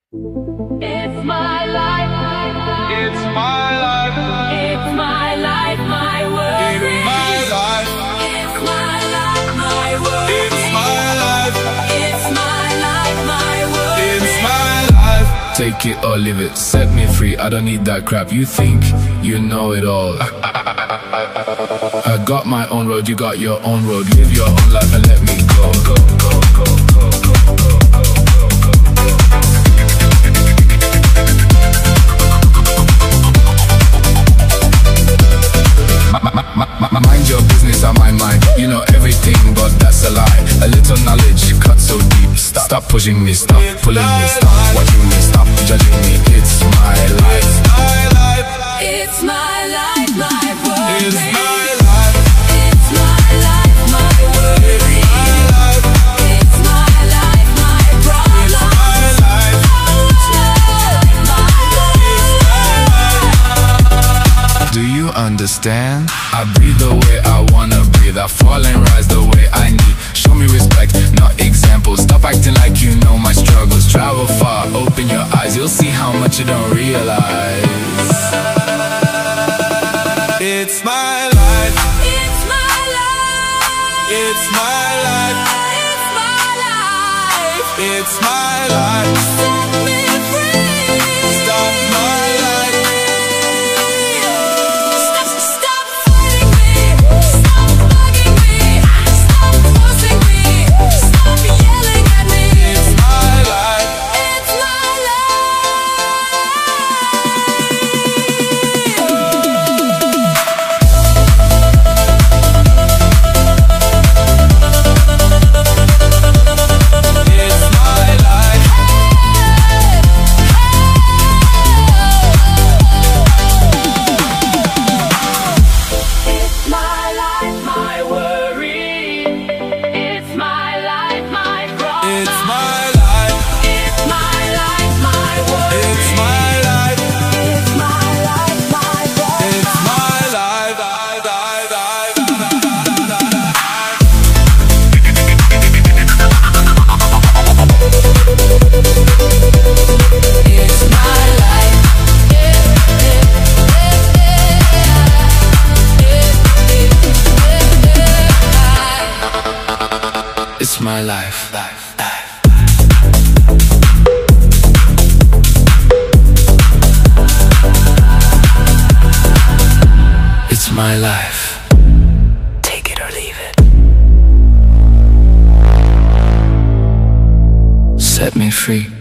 It's my life. It's my life. It's my life, my world. It's my life. It's my life, my world. It's my life. It's my life, my world. It's my life. Take it or leave it, set me free. I don't need that crap. You think you know it all. I got my own road, you got your own road. Live your own life and let me go, go, go, go, go, go, go. Mind your business, I mind mine. You know everything, but that's a lie. A little knowledge cut so deep. Stop pushing me, stop pulling me, stop watching me, stop judging me. It's my life. It's my life, my world. It's my life. It's my life, my world. It's my life, my problem. Do you understand? I breathe the way I wanna breathe. I fall and rise the way I need. Show me respect, not examples. Stop acting like you know my struggles. Travel far, open your eyes. You'll see how much you don't realize. It's my life. It's my life. It's my life. It's my life. It's my life. Set me free. Stop my life. Stop fighting me. Stop bugging me. Stop forcing me. Stop yelling at me. It's my life. It's my It's my life. It's my life. Take it or leave it. Set me free.